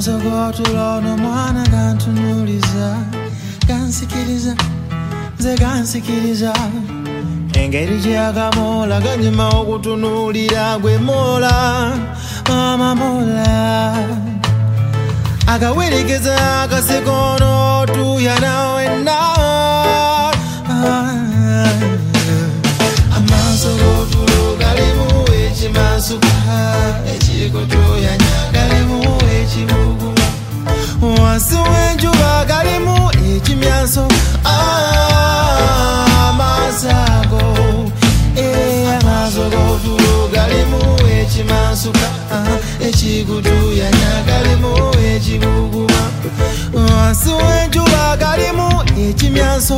Amaso gotulono mwana gantunuliza gansikiriza ze gansikiriza engeri gyagamola ganyuma okutunulira gwe mola mama mola agawerekeza akasekono tuya nawe na amaso gotulo galimu ekimasuka ekikotoyanya galimu ekibuguma wansi w'enjuba galimu ekimyaso amasago amaso gotulo galimu ekimasuka ekikutuyanya galimu ekibuguma wansi w'enjuba galimu ekimyaso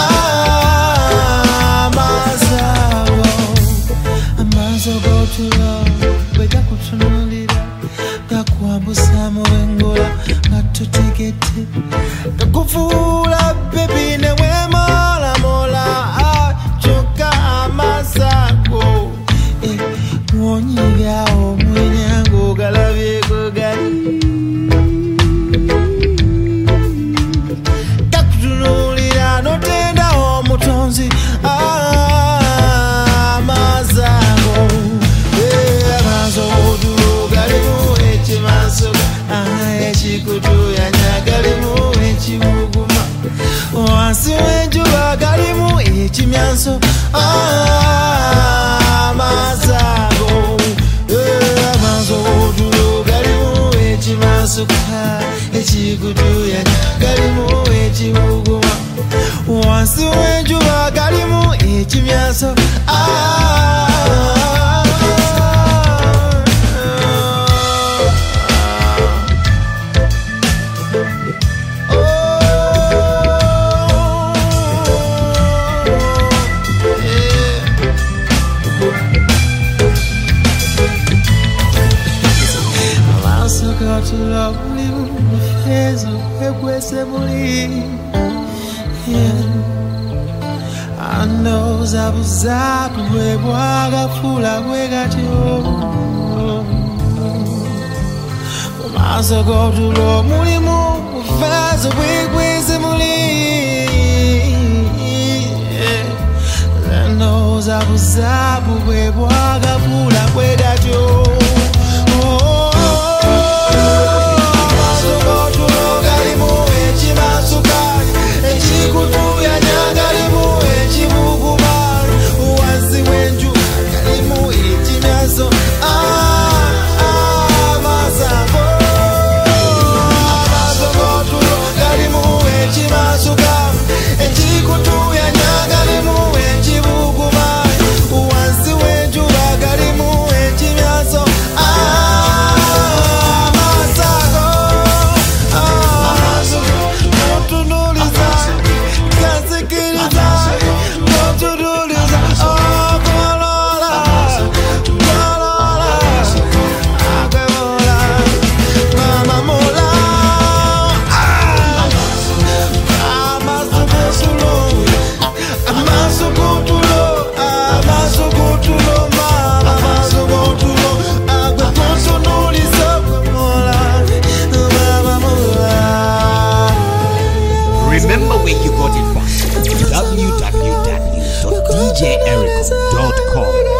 amasago amaso gotulo bwegakutunulira gakwambusa mu bengola gatutegete gakufuula bebi ne wemolamola kyokka amasago wonyiga omwenyango galabyeko gali gakutunulira notenda omutonzi amasago amaso gotulo galimu ekimasuka ekikutuyanya galimu ekibuguma wansi w'enjuba galimu ekimyaso amasago amaso gotulo galimu ekimasuka ekikutuyanya galimu ekibuguma wansi w'enjuba galimu ekimyaso ando zabuzabu bwe bwagafula bwe gatyo mu maaso gotulo mulimu bufeezo bwegweze muli ando zabuzabu bwe bwagafula bwe gatyo Remember where you got it from. www.djericho.com